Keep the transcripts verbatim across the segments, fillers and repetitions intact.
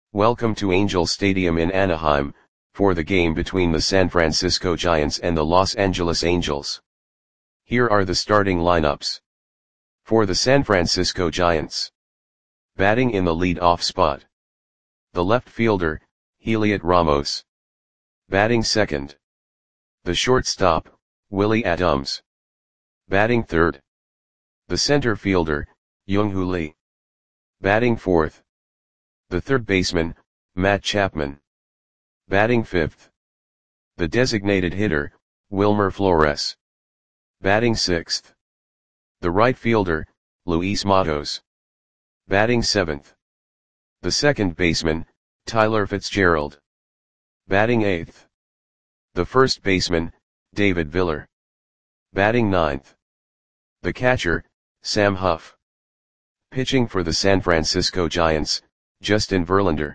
Welcome to Angel Stadium in Anaheim, for the game between the San Francisco Giants and the Los Angeles Angels. Here are the starting lineups. For the San Francisco Giants. Batting in the lead-off spot. The left fielder, Heliot Ramos. Batting second. The shortstop, Willie Adams. Batting third. The center fielder, Young-Hoo Lee. Batting fourth. The third baseman, Matt Chapman. Batting fifth. The designated hitter, Wilmer Flores. Batting sixth. The right fielder, Luis Matos. Batting seventh. The second baseman, Tyler Fitzgerald. Batting eighth. The first baseman, David Viller. Batting ninth. The catcher, Sam Huff. Pitching for the San Francisco Giants, Justin Verlander.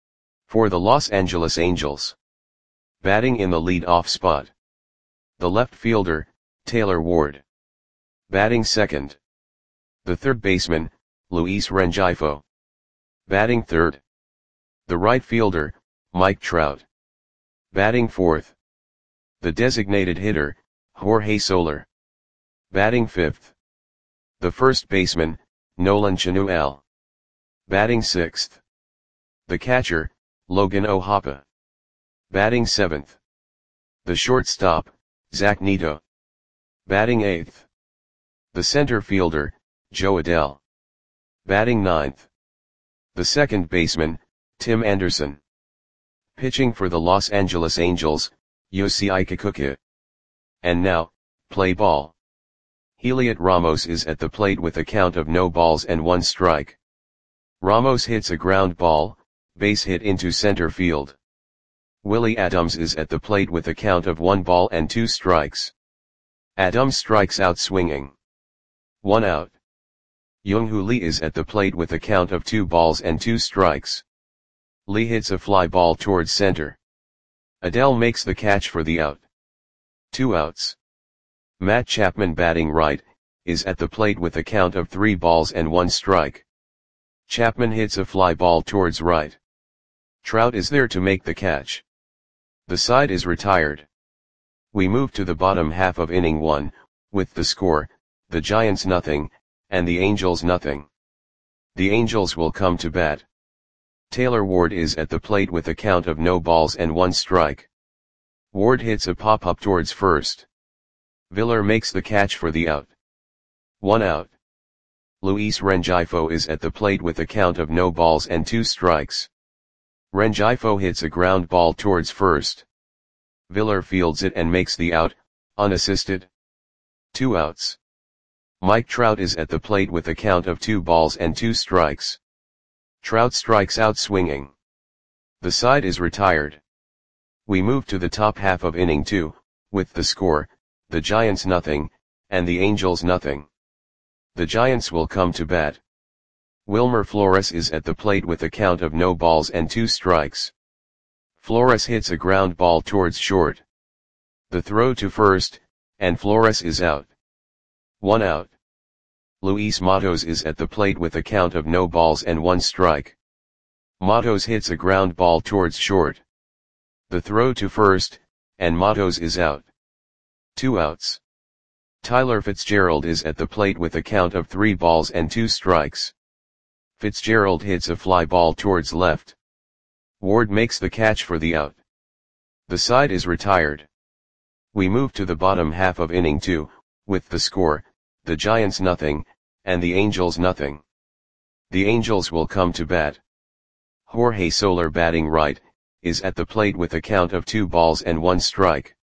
For the Los Angeles Angels. Batting in the lead-off spot. The left fielder, Taylor Ward. Batting second. The third baseman, Luis Rengifo. Batting third. The right fielder, Mike Trout. Batting fourth. The designated hitter, Jorge Soler. Batting fifth. The first baseman, Nolan Chanuel. Batting sixth. The catcher, Logan O'Hoppe. Batting seventh. The shortstop, Zach Neto. Batting eighth. The center fielder, Joe Adell. Batting ninth. The second baseman, Tim Anderson. Pitching for the Los Angeles Angels, Yosei Kikuchi. And now, play ball. Heliot Ramos is at the plate with a count of no balls and one strike. Ramos hits a ground ball, base hit into center field. Willie Adams is at the plate with a count of one ball and two strikes. Adams strikes out swinging. One out. Young-Hoo Lee is at the plate with a count of two balls and two strikes. Lee hits a fly ball towards center. Adell makes the catch for the out. Two outs. Matt Chapman, batting right, is at the plate with a count of three balls and one strike. Chapman hits a fly ball towards right. Trout is there to make the catch. The side is retired. We move to the bottom half of inning one, with the score, the Giants nothing, and the Angels nothing. The Angels will come to bat. Taylor Ward is at the plate with a count of no balls and one strike. Ward hits a pop-up towards first. Viller makes the catch for the out. One out. Luis Rengifo is at the plate with a count of no balls and two strikes. Rengifo hits a ground ball towards first. Viller fields it and makes the out, unassisted. Two outs. Mike Trout is at the plate with a count of two balls and two strikes. Trout strikes out swinging. The side is retired. We move to the top half of inning two, with the score, the Giants nothing, and the Angels nothing. The Giants will come to bat. Wilmer Flores is at the plate with a count of no balls and two strikes. Flores hits a ground ball towards short. The throw to first, and Flores is out. One out. Luis Matos is at the plate with a count of no balls and one strike. Matos hits a ground ball towards short. The throw to first, and Matos is out. Two outs. Tyler Fitzgerald is at the plate with a count of three balls and two strikes. Fitzgerald hits a fly ball towards left. Ward makes the catch for the out. The side is retired. We move to the bottom half of inning two, with the score, the Giants nothing, and the Angels nothing. The Angels will come to bat. Jorge Soler, batting right, is at the plate with a count of two balls and one strike.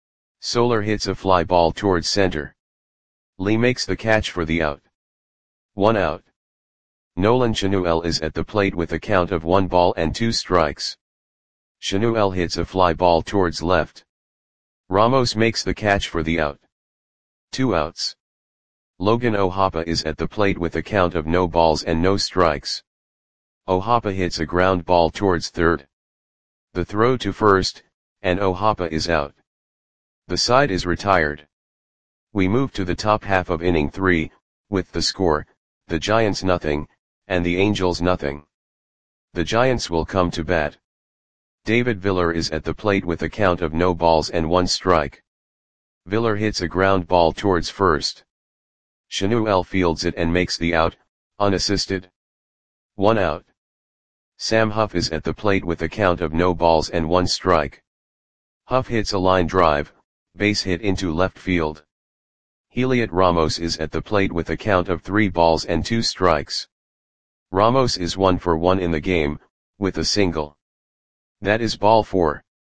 Soler hits a fly ball towards center. Lee makes the catch for the out. One out. Nolan Chanuel is at the plate with a count of one ball and two strikes. Chanuel hits a fly ball towards left. Ramos makes the catch for the out. Two outs. Logan O'Hoppe is at the plate with a count of no balls and no strikes. O'Hoppe hits a ground ball towards third. The throw to first, and O'Hoppe is out. The side is retired. We move to the top half of inning three, with the score, the Giants nothing, and the Angels nothing. The Giants will come to bat. David Viller is at the plate with a count of no balls and one strike. Viller hits a ground ball towards first. Chanuel fields it and makes the out, unassisted. One out. Sam Huff is at the plate with a count of no balls and one strike. Huff hits a line drive, base hit into left field. Heliot Ramos is at the plate with a count of three balls and two strikes. Ramos is one for one in the game, with a single. That is ball four.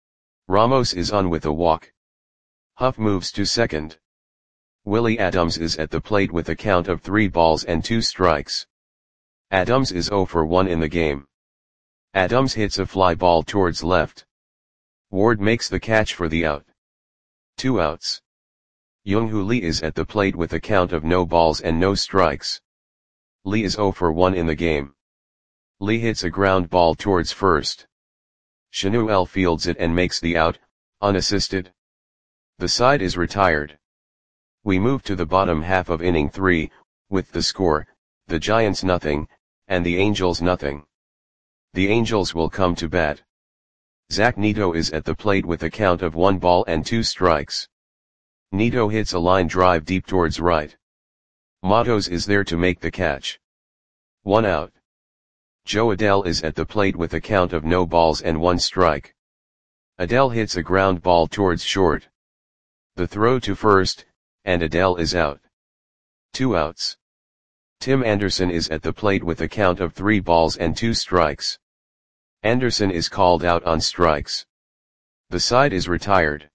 Ramos is on with a walk. Huff moves to second. Willie Adams is at the plate with a count of three balls and two strikes. Adams is zero for one in the game. Adams hits a fly ball towards left. Ward makes the catch for the out. Two outs. Young-Hoo Lee is at the plate with a count of no balls and no strikes. Lee is zero for one in the game. Lee hits a ground ball towards first. Chanuel fields it and makes the out, unassisted. The side is retired. We move to the bottom half of inning three, with the score, the Giants nothing, and the Angels nothing. The Angels will come to bat. Zach Neto is at the plate with a count of one ball and two strikes. Neto hits a line drive deep towards right. Matos is there to make the catch. One out. Joe Adell is at the plate with a count of no balls and one strike. Adell hits a ground ball towards short. The throw to first, and Adell is out. Two outs. Tim Anderson is at the plate with a count of three balls and two strikes. Anderson is called out on strikes. The side is retired.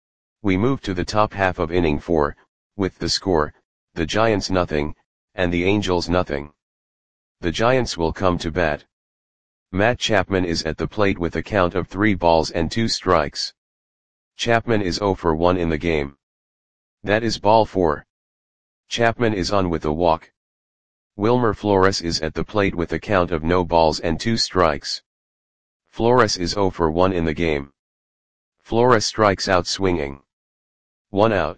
We move to the top half of inning four, with the score, the Giants nothing, and the Angels nothing. The Giants will come to bat. Matt Chapman is at the plate with a count of three balls and two strikes. Chapman is zero for one in the game. That is ball four. Chapman is on with a walk. Wilmer Flores is at the plate with a count of no balls and two strikes. Flores is zero for one in the game. Flores strikes out swinging. One out.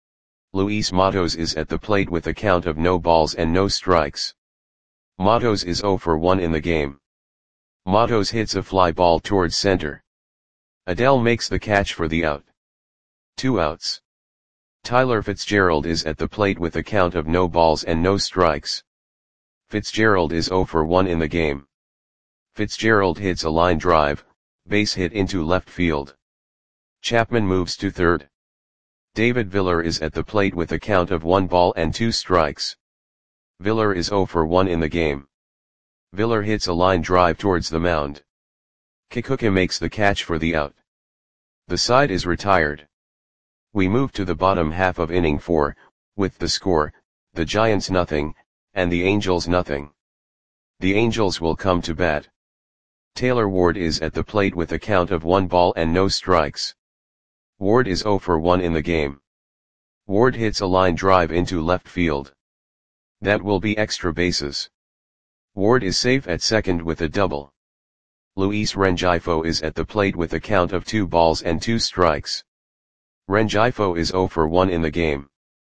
Luis Matos is at the plate with a count of no balls and no strikes. Matos is zero for one in the game. Matos hits a fly ball towards center. Adell makes the catch for the out. Two outs. Tyler Fitzgerald is at the plate with a count of no balls and no strikes. Fitzgerald is zero for one in the game. Fitzgerald hits a line drive, base hit into left field. Chapman moves to third. David Viller is at the plate with a count of one ball and two strikes. Viller is zero for one in the game. Viller hits a line drive towards the mound. Kikuka makes the catch for the out. The side is retired. We move to the bottom half of inning four, with the score, the Giants nothing, and the Angels nothing. The Angels will come to bat. Taylor Ward is at the plate with a count of one ball and no strikes. Ward is zero for one in the game. Ward hits a line drive into left field. That will be extra bases. Ward is safe at second with a double. Luis Rengifo is at the plate with a count of two balls and two strikes. Rengifo is zero for one in the game.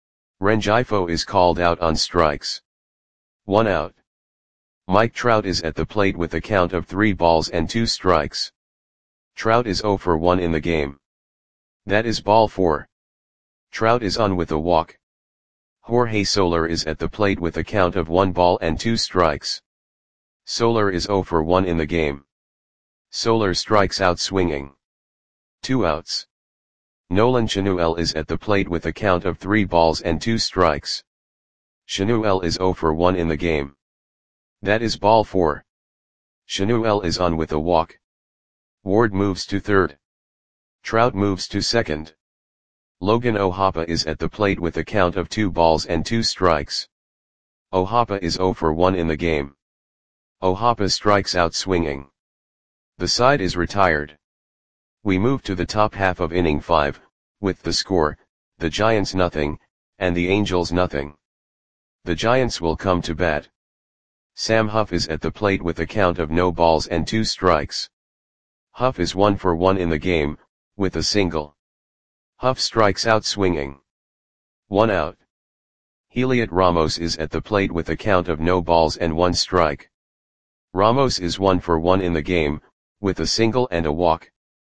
Rengifo is called out on strikes. One out. Mike Trout is at the plate with a count of three balls and two strikes. Trout is zero for one in the game. That is ball four. Trout is on with a walk. Jorge Soler is at the plate with a count of one ball and two strikes. Soler is zero for one in the game. Soler strikes out swinging. Two outs. Nolan Chanuel is at the plate with a count of three balls and two strikes. Chanuel is zero for one in the game. That is ball four. Chanuel is on with a walk. Ward moves to third. Trout moves to second. Logan O'Hoppe is at the plate with a count of two balls and two strikes. O'Hoppe is zero for one in the game. O'Hoppe strikes out swinging. The side is retired. We move to the top half of inning five, with the score, the Giants nothing, and the Angels nothing. The Giants will come to bat. Sam Huff is at the plate with a count of no balls and two strikes. Huff is one for one in the game, with a single. Huff strikes out swinging. One out. Heliot Ramos is at the plate with a count of no balls and one strike. Ramos is one for one in the game, with a single and a walk.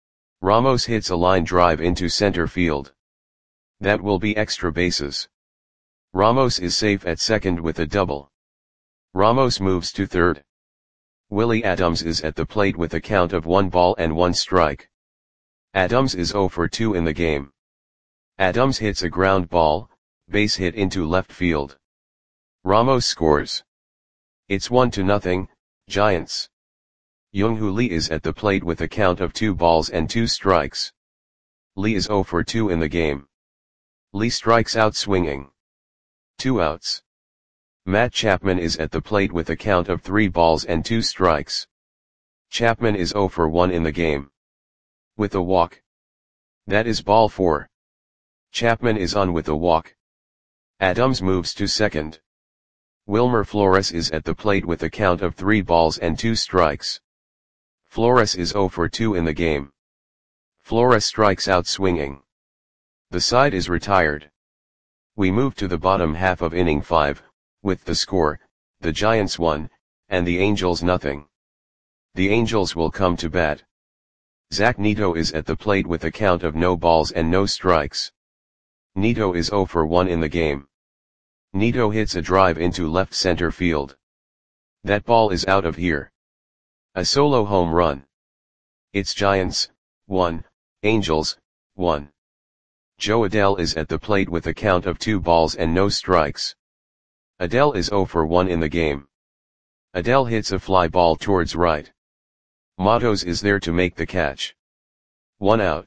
Ramos hits a line drive into center field. That will be extra bases. Ramos is safe at second with a double. Ramos moves to third. Willie Adams is at the plate with a count of one ball and one strike. Adams is zero for two in the game. Adams hits a ground ball, base hit into left field. Ramos scores. It's one to nothing, Giants. Young-Hoo Lee is at the plate with a count of two balls and two strikes. Lee is zero for two in the game. Lee strikes out swinging. Two outs. Matt Chapman is at the plate with a count of three balls and two strikes. Chapman is zero for one in the game. With a walk. That is ball four. Chapman is on with a walk. Adams moves to second. Wilmer Flores is at the plate with a count of three balls and two strikes. Flores is zero for two in the game. Flores strikes out swinging. The side is retired. We move to the bottom half of inning five, with the score, the Giants one, and the Angels nothing. The Angels will come to bat. Zach Neto is at the plate with a count of no balls and no strikes. Neto is zero for one in the game. Neto hits a drive into left center field. That ball is out of here. A solo home run. It's Giants, one, Angels, one. Joe Adell is at the plate with a count of two balls and no strikes. Adell is zero for one in the game. Adell hits a fly ball towards right. Matos is there to make the catch. One out.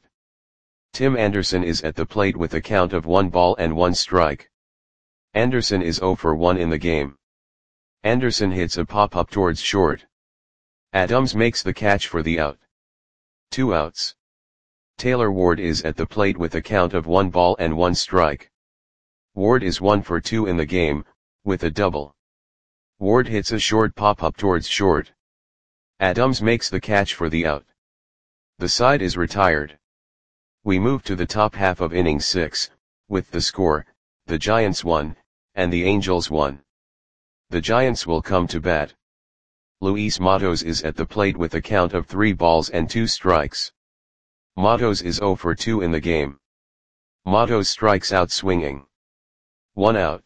Tim Anderson is at the plate with a count of one ball and one strike. Anderson is zero for one in the game. Anderson hits a pop-up towards short. Adams makes the catch for the out. Two outs. Taylor Ward is at the plate with a count of one ball and one strike. Ward is one for two in the game, with a double. Ward hits a short pop-up towards short. Adams makes the catch for the out. The side is retired. We move to the top half of inning six, with the score, the Giants one, and the Angels one. The Giants will come to bat. Luis Matos is at the plate with a count of three balls and two strikes. Matos is zero for two in the game. Matos strikes out swinging. One out.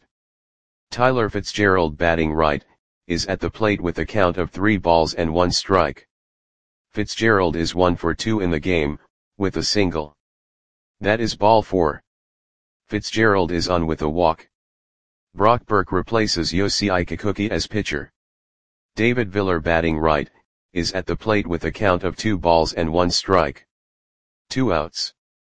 Tyler Fitzgerald, batting right, is at the plate with a count of three balls and one strike. Fitzgerald is one for two in the game, with a single. That is ball four. Fitzgerald is on with a walk. Brock Burke replaces Yosei Kikuchi as pitcher. David Viller, batting right, is at the plate with a count of two balls and one strike. Two outs.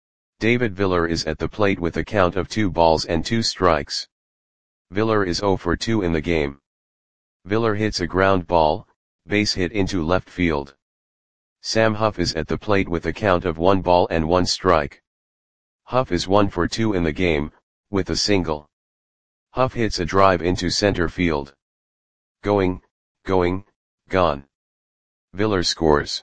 David Viller is at the plate with a count of two balls and two strikes. Viller is zero for two in the game. Viller hits a ground ball, base hit into left field. Sam Huff is at the plate with a count of one ball and one strike. Huff is one for two in the game, with a single. Huff hits a drive into center field. Going, going, gone. Viller scores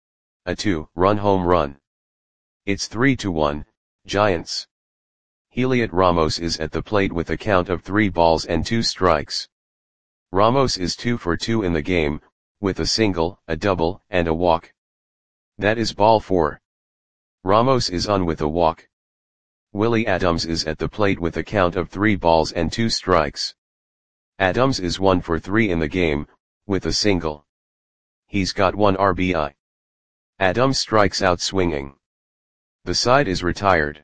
a two-run home run. It's three to one, Giants. Heliot Ramos is at the plate with a count of three balls and two strikes. Ramos is two for two in the game, with a single, a double, and a walk. That is ball four. Ramos is on with a walk. Willie Adams is at the plate with a count of three balls and two strikes. Adams is one for three in the game, with a single. He's got one R B I. Adams strikes out swinging. The side is retired.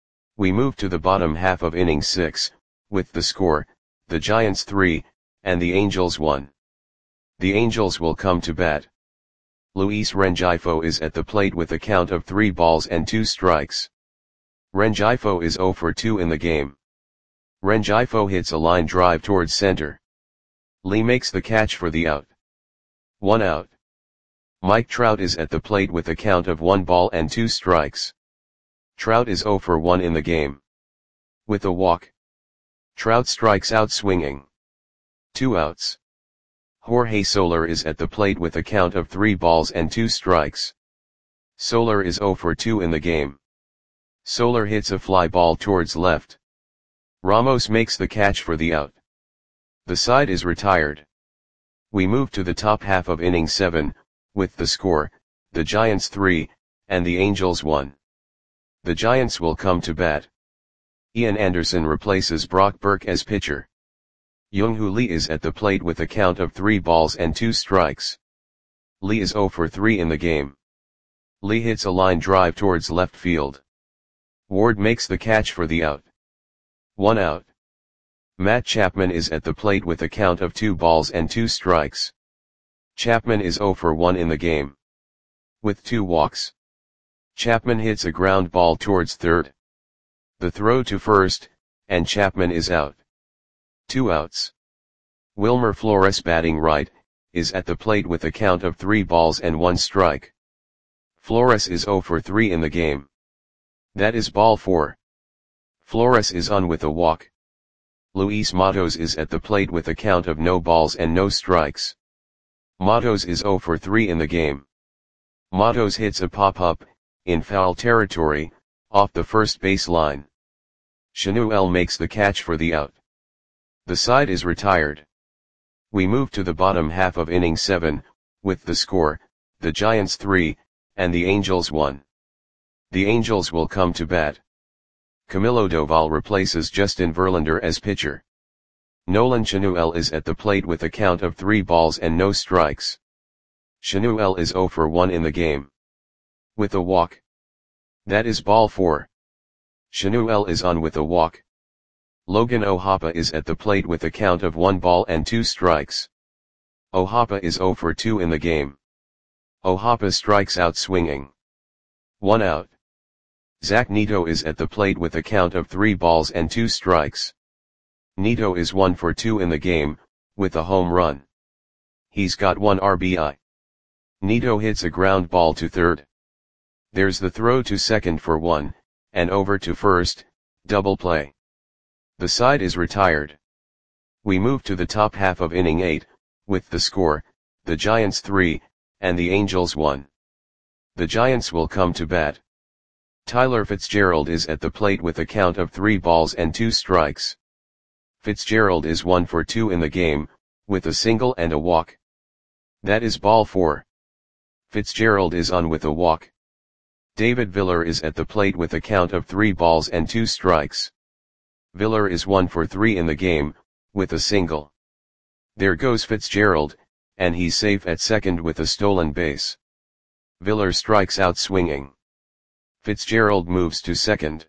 We move to the bottom half of inning six, with the score, the Giants three, and the Angels one. The Angels will come to bat. Luis Rengifo is at the plate with a count of three balls and two strikes. Rengifo is zero for two in the game. Rengifo hits a line drive towards center. Lee makes the catch for the out. One out. Mike Trout is at the plate with a count of one ball and two strikes. Trout is zero for one in the game. With a walk. Trout strikes out swinging. Two outs. Jorge Soler is at the plate with a count of three balls and two strikes. Soler is zero for two in the game. Soler hits a fly ball towards left. Ramos makes the catch for the out. The side is retired. We move to the top half of inning seven, with the score, the Giants three, and the Angels one. The Giants will come to bat. Ian Anderson replaces Brock Burke as pitcher. Young-Hoo Lee is at the plate with a count of three balls and two strikes. Lee is oh for three in the game. Lee hits a line drive towards left field. Ward makes the catch for the out. One out. Matt Chapman is at the plate with a count of two balls and two strikes. Chapman is oh for one in the game. With two walks. Chapman hits a ground ball towards third. The throw to first, and Chapman is out. Two outs. Wilmer Flores, batting right, is at the plate with a count of three balls and one strike. Flores is oh for three in the game. That is ball four. Flores is on with a walk. Luis Matos is at the plate with a count of no balls and no strikes. Matos is oh for three in the game. Matos hits a pop-up, in foul territory, off the first base line. Shanuel makes the catch for the out. The side is retired. We move to the bottom half of inning seven, with the score, the Giants three, and the Angels one. The Angels will come to bat. Camilo Doval replaces Justin Verlander as pitcher. Nolan Shanuel is at the plate with a count of three balls and no strikes. Shanuel is oh for one in the game. With a walk. That is ball four. Shanuel is on with a walk. Logan O'Hoppe is at the plate with a count of one ball and two strikes. O'Hoppe is oh for two in the game. O'Hoppe strikes out swinging. One out. Zach Neto is at the plate with a count of three balls and two strikes. Neto is one for two in the game, with a home run. He's got one R B I. Neto hits a ground ball to third. There's the throw to second for one, and over to first, double play. The side is retired. We move to the top half of inning eight, with the score, the Giants three, and the Angels one. The Giants will come to bat. Tyler Fitzgerald is at the plate with a count of three balls and two strikes. Fitzgerald is one for two in the game, with a single and a walk. That is ball four. Fitzgerald is on with a walk. David Viller is at the plate with a count of three balls and two strikes. Viller is one for three in the game, with a single. There goes Fitzgerald, and he's safe at second with a stolen base. Viller strikes out swinging. Fitzgerald moves to second.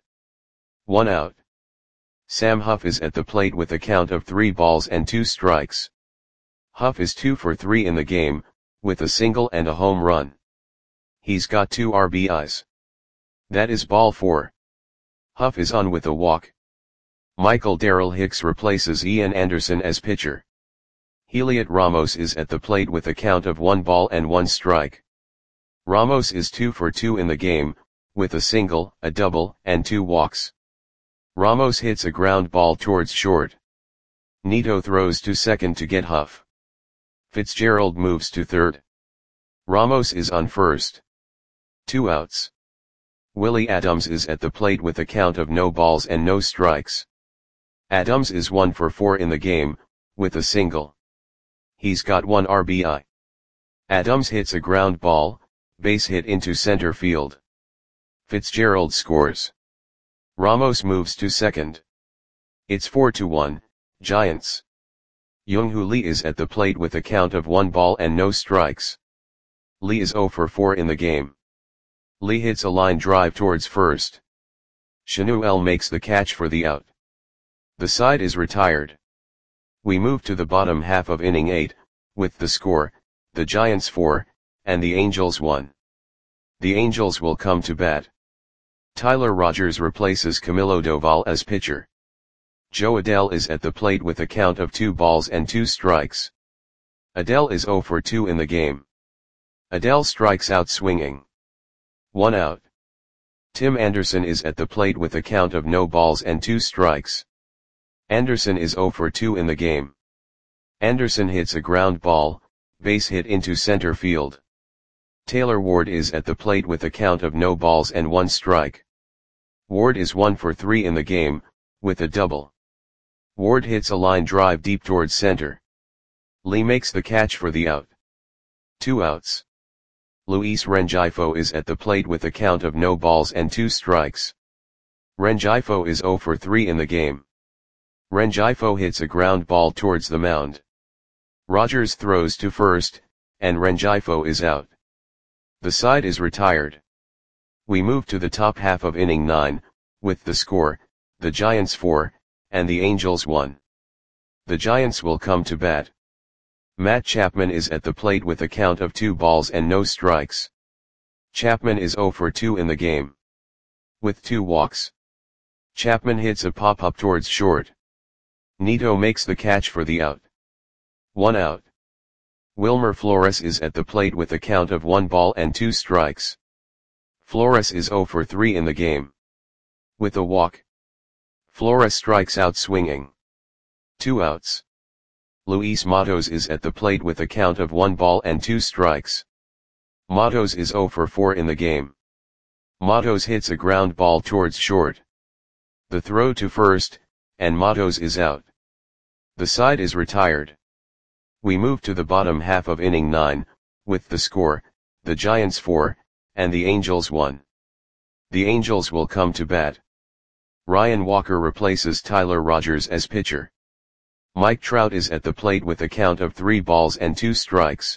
One out. Sam Huff is at the plate with a count of three balls and two strikes. Huff is two for three in the game, with a single and a home run. He's got two R B Is. That is ball four. Huff is on with a walk. Michael Darrell Hicks replaces Ian Anderson as pitcher. Heliot Ramos is at the plate with a count of one ball and one strike. Ramos is two for two in the game, with a single, a double, and two walks. Ramos hits a ground ball towards short. Neto throws to second to get Huff. Fitzgerald moves to third. Ramos is on first. Two outs. Willie Adams is at the plate with a count of no balls and no strikes. Adams is one for four in the game, with a single. He's got one R B I. Adams hits a ground ball, base hit into center field. Fitzgerald scores. Ramos moves to second. It's four to one, Giants. Young-Hoo Lee is at the plate with a count of one ball and no strikes. Lee is oh for four in the game. Lee hits a line drive towards first. Shanuel makes the catch for the out. The side is retired. We move to the bottom half of inning eight, with the score, the Giants four, and the Angels one. The Angels will come to bat. Tyler Rogers replaces Camilo Doval as pitcher. Joe Adell is at the plate with a count of two balls and two strikes. Adell is oh for two in the game. Adell strikes out swinging. One out. Tim Anderson is at the plate with a count of no balls and two strikes. Anderson is oh for two in the game. Anderson hits a ground ball, base hit into center field. Taylor Ward is at the plate with a count of no balls and one strike. Ward is one for three in the game, with a double. Ward hits a line drive deep towards center. Lee makes the catch for the out. Two outs. Luis Rengifo is at the plate with a count of no balls and two strikes. Rengifo is zero for three in the game. Rengifo hits a ground ball towards the mound. Rogers throws to first, and Rengifo is out. The side is retired. We move to the top half of inning nine, with the score, the Giants four, and the Angels one. The Giants will come to bat. Matt Chapman is at the plate with a count of two balls and no strikes. Chapman is zero for two in the game. With two walks. Chapman hits a pop-up towards short. Nito makes the catch for the out. One out. Wilmer Flores is at the plate with a count of one ball and two strikes. Flores is zero for three in the game. With a walk. Flores strikes out swinging. Two outs. Luis Matos is at the plate with a count of one ball and two strikes. Matos is zero for four in the game. Matos hits a ground ball towards short. The throw to first, and Matos is out. The side is retired. We move to the bottom half of inning nine, with the score, the Giants four, and the Angels one. The Angels will come to bat. Ryan Walker replaces Tyler Rogers as pitcher. Mike Trout is at the plate with a count of three balls and two strikes.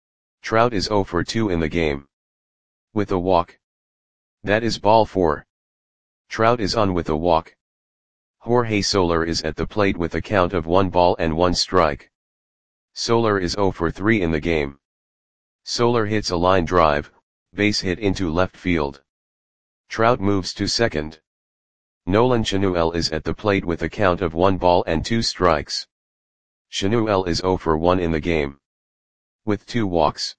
Trout is zero for two in the game. With a walk. That is ball four. Trout is on with a walk. Jorge Soler is at the plate with a count of one ball and one strike. Soler is zero for three in the game. Soler hits a line drive, base hit into left field. Trout moves to second. Nolan Chanuel is at the plate with a count of one ball and two strikes. Chanuel is zero for one in the game. With two walks.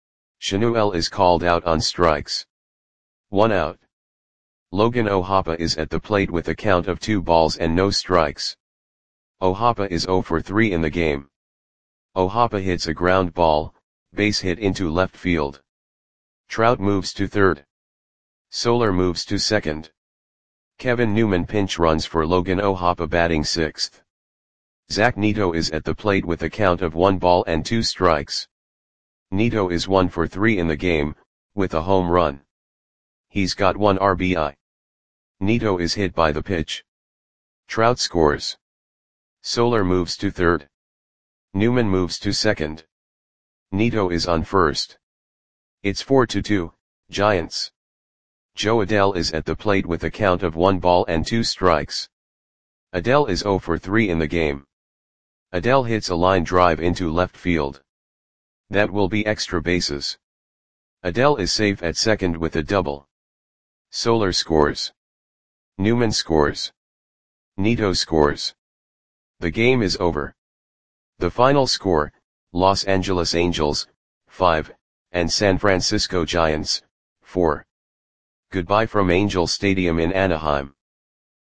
Chanuel is called out on strikes. One out. Logan O'Hoppe is at the plate with a count of two balls and no strikes. O'Hoppe is zero for three in the game. O'Hoppe hits a ground ball, base hit into left field. Trout moves to third. Soler moves to second. Kevin Newman pinch runs for Logan O'Hoppe batting sixth. Zach Neto is at the plate with a count of one ball and two strikes. Neto is one for three in the game, with a home run. He's got one R B I. Neto is hit by the pitch. Trout scores. Soler moves to third. Newman moves to second. Neto is on first. It's four to two, Giants. Joe Adell is at the plate with a count of one ball and two strikes. Adell is zero for three in the game. Adell hits a line drive into left field. That will be extra bases. Adell is safe at second with a double. Soler scores. Newman scores. Neto scores. The game is over. The final score, Los Angeles Angels, five, and San Francisco Giants, four. Goodbye from Angel Stadium in Anaheim.